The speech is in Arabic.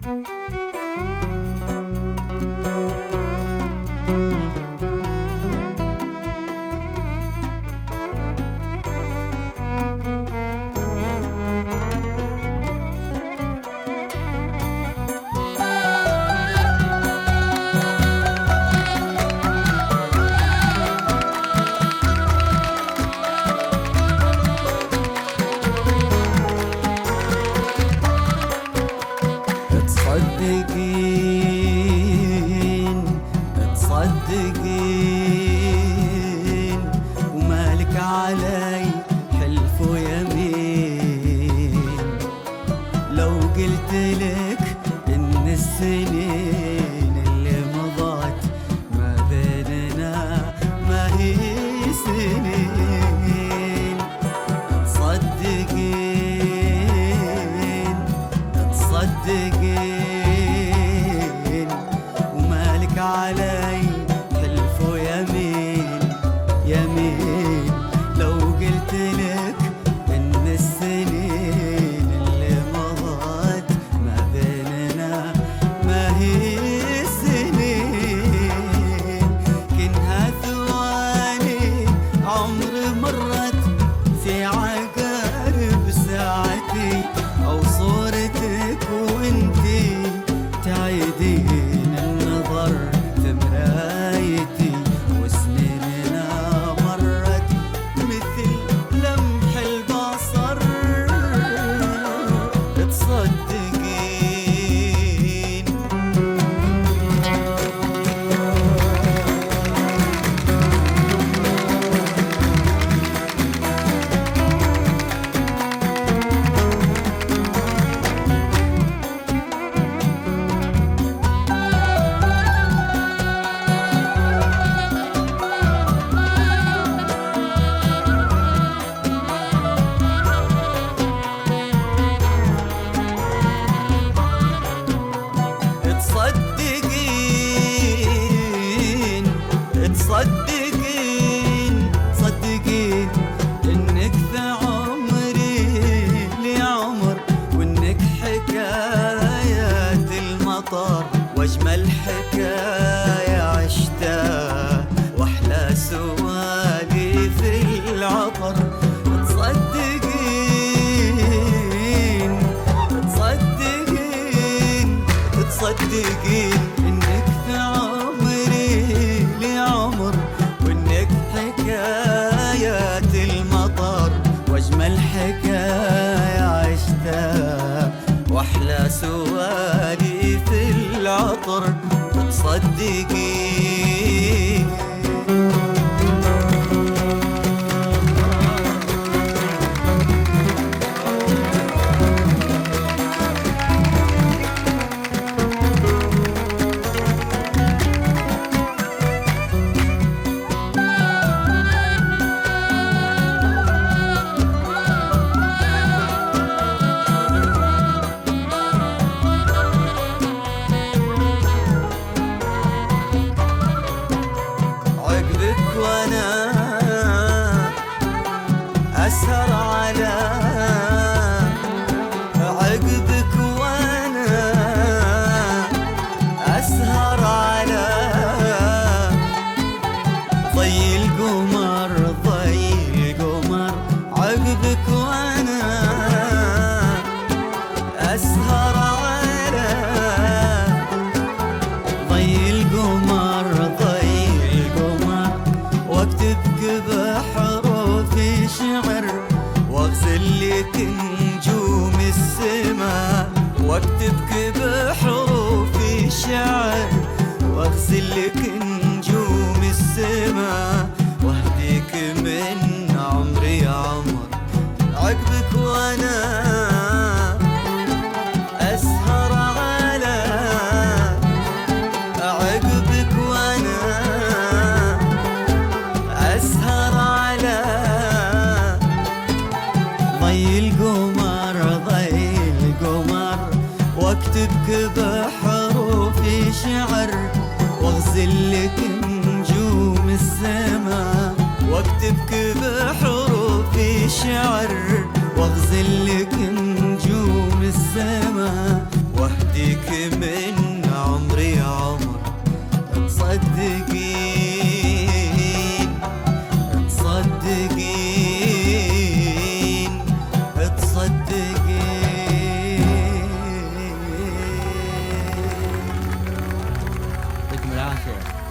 تصدقين ومالك علي حلف ويمين لو قلت لك إن السنين اللي مضت ما بيننا ما هي سنين. تصدقين ومالك علي حلف ويمين يمين لو قلت لك إن السنين اللي مضت ما بيننا ما هي سنين. كنها ثواني عمر مرت في عقارب ساعتي أو صورتك وانتي تعيدين النظر في مرايتي وسنيننا مرت مثل لمح البصر. تصدقين صدقين إنك في عمري لعمر وإنك حكايات المطر وأجمل حكاية عشتها وأحلى سواليف العطر. تصدقين إنك في عمري لعمر وإنك حكايات المطر وأجمل حكاية عشتها وأحلى سواليف العطر. تصدقين أسهر على عقبك وأنا أسهر على ضي القمر عقبك وأنا أسهر على ضي القمر واكتبك بحروفي شعر واغزل لك نجوم السماء. واكتبك بحروفي شعر واغزل لك نجوم السماء واهديك من عمري عمر عقبك وانا اسهر على عقبك وانا اسهر على ضي القمر واكتبك بحروفي شعر واغزل لك نجوم السماء. واكتبك بحروفي شعر واغزل لك نجوم السماء واهديك care.